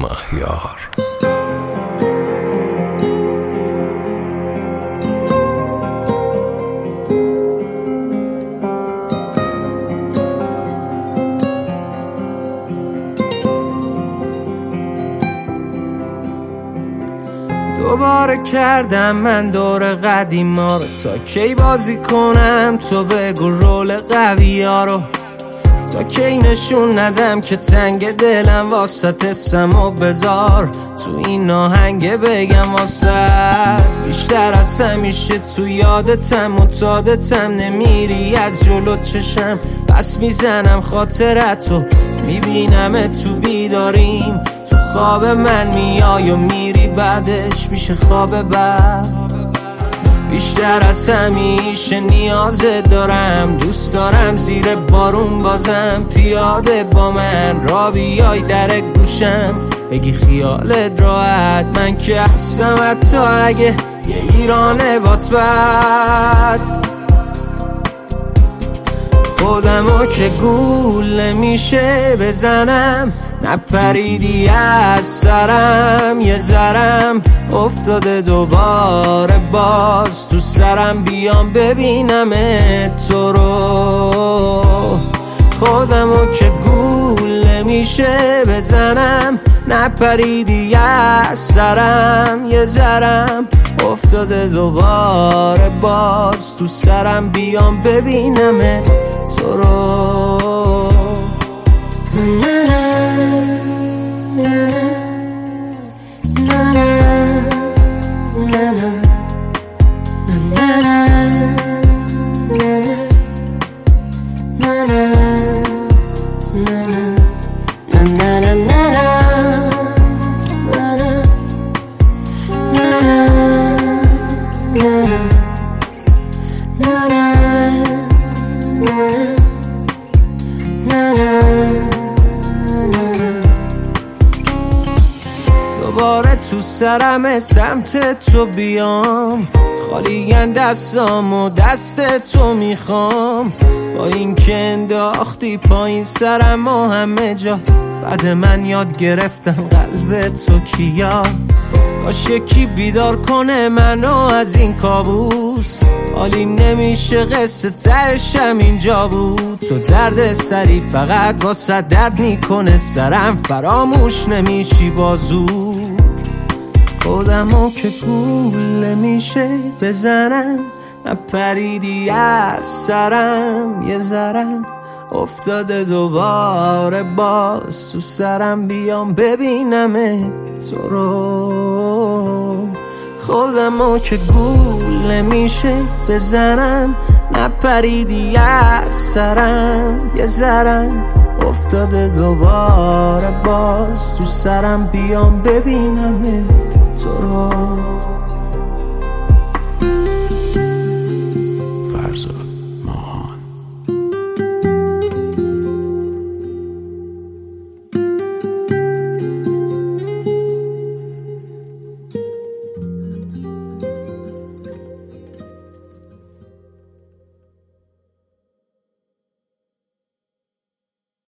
مهیار. دوباره کردم من دور قدیما رو، تا کی بازی کنم تو بگو رول قوی ها رو، تا کی نشون ندم که تنگ دلم واسط اسم و بذار تو این آهنگ بگم واسط. بیشتر از همیشه تو یادتم متادتم، نمیری از جلو چشم پس میزنم خاطرتو، میبینم تو بیداریم تو خواب من میای و میری بعدش میشه خواب بعد. بیشتر از همیشه نیازت دارم، دوست دارم زیر بارون بازم پیاده با من را بیای در گوشم بگی خیالت راحت، من که هستم حتی اگه یه ایرانه بات بد. خودمو که گول نمیشه بزنم، نپریدی از سرم یه ذرم افتاده دوباره باز تو سرم، بیام ببینم تو رو. خودمو که گول نمیشه بزنم، نپریدی از سرم یه ذرم افتاده دوباره باز تو سرم، بیام ببینم تو رو. دوباره تو سرم سمت تو بیام، خالیگن دستام و دست تو میخوام، با این که انداختی پایین سرم و همه جا، بعد من یاد گرفتم قلب تو کیا، باشه کی بیدار کنه منو از این کابوس، حالیم نمیشه قصه تهشم اینجا بود، تو درد سری فقط واسه درد میکنه سرم، فراموش نمیشی بازو. خودمو که گول نمیشه بزنم، نپریدی از سرم یه ذرم افتاده دوباره باز تو سرم، بیام ببینم تو رو. خودمو که گول نمیشه بزنم، نپریدی از سرم یه ذرم افتاده دوباره باز تو سرم، بیام ببینم تو رو.